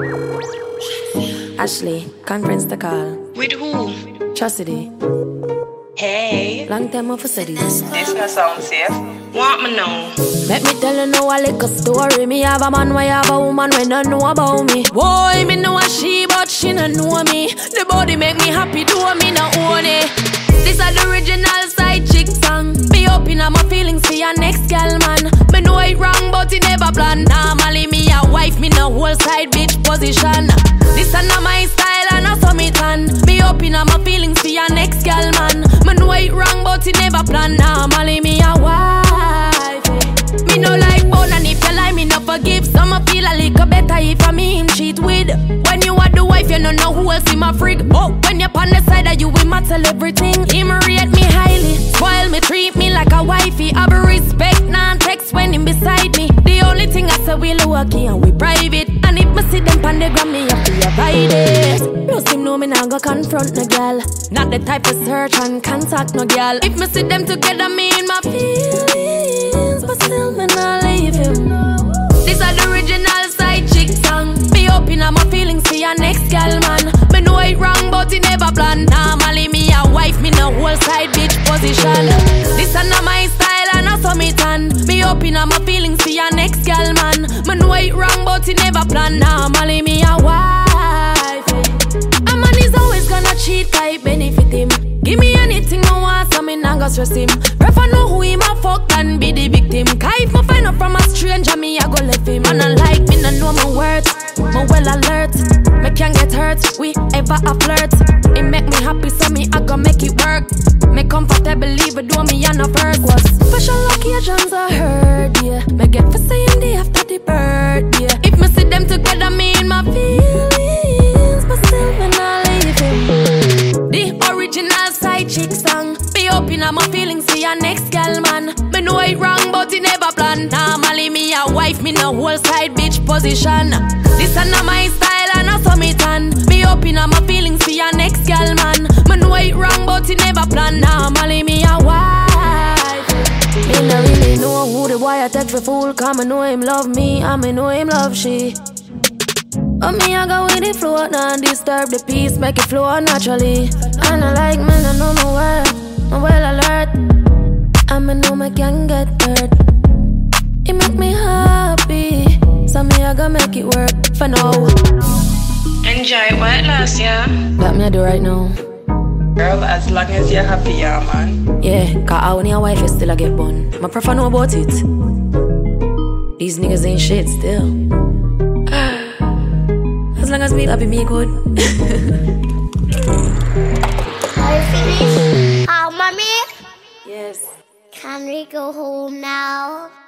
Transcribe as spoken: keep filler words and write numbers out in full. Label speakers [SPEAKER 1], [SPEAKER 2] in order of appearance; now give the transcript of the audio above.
[SPEAKER 1] Ashley, conference the call.
[SPEAKER 2] With who?
[SPEAKER 1] Chastity.
[SPEAKER 2] Hey.
[SPEAKER 1] Long time off for studies.
[SPEAKER 2] This not sound safe. Want me know?
[SPEAKER 1] Let me tell you now a little story. Me have a man, why have a woman when don't know about me. Boy, me know a she, but she don't know me. The body make me happy, do me not own it. This is the original side chick song. Me open up my feelings for your next girl, man. Me know it wrong, but it never plan. Normally me a wife, me no whole side bitch position. This is not my style and I saw me tan. Me open up my feelings for your next girl, man. Me know it wrong, but it never plan. Normally me a wife. Me no like bone, and if you lie, me no forgive. Some I feel a little better if I me him cheat with. When you are the wife, you no know who else in my frig. Oh, when you're on the side of you, we matter everything. Him rate me highly, spoil me, treat me like a wifey. I be respect, non-text when him beside me. The only thing I say we lucky and we private. And if me see them pan the gram, me have to avoid it. Plus him know me nah go confront no girl. Not the type of search and contact no girl. If me see them together, me in my feelings, but still me nah leave him. This is the original side chick song. Me open up my feelings for your next girl, man. Me know it wrong, but it never plan. Normally me a wife, me no whole side bitch position. This is not my style and I saw me tan. Me open up my feelings for your next girl, man. Me know it wrong, but it never plan. Normally me a wife. A man is always gonna cheat, I benefit him. Give me anything I want, so me nah go stress him. Prefer know who him a fuck than be the victim. Cause if I find out from a stranger, me I go left him. And I like me, no know my worth. Me well alert, me can't get hurt. We ever a flirt. It make me happy, so me I go make it work. Me comfortable, even though me on a first. Was special occasions I heard, yeah. Me get for saying day after the birthday. If me see them together, me in my feelings, but still me not leave him. The original side chick song. Be open up my feelings for your next girl, man. Me know it wrong, but it never plan. Normally me a wife, me no whole side bitch position. This is not my style and I saw me tan. Me open up my feelings for your next girl, man. Me know it wrong, but it never plan. Normally me a wife. Me no really know who the boy I take for fool. Cause me know him love me and me know him love she. But me I go with the flow, not disturb the peace, make it flow naturally. And I like me, I know my word, I'm well alert. And me know me can get hurt. It make me happy, so me I go make it work for now.
[SPEAKER 2] Enjoy what last year?
[SPEAKER 1] That me I do right now.
[SPEAKER 2] Girl, as long as you're happy, yeah, man.
[SPEAKER 1] Yeah, cause I want your wife is still a get bun. My prefer know about it. These niggas ain't shit still. As long as me happy, me good.
[SPEAKER 3] Are you finished? Oh, mommy?
[SPEAKER 1] Yes.
[SPEAKER 3] Can we go home now?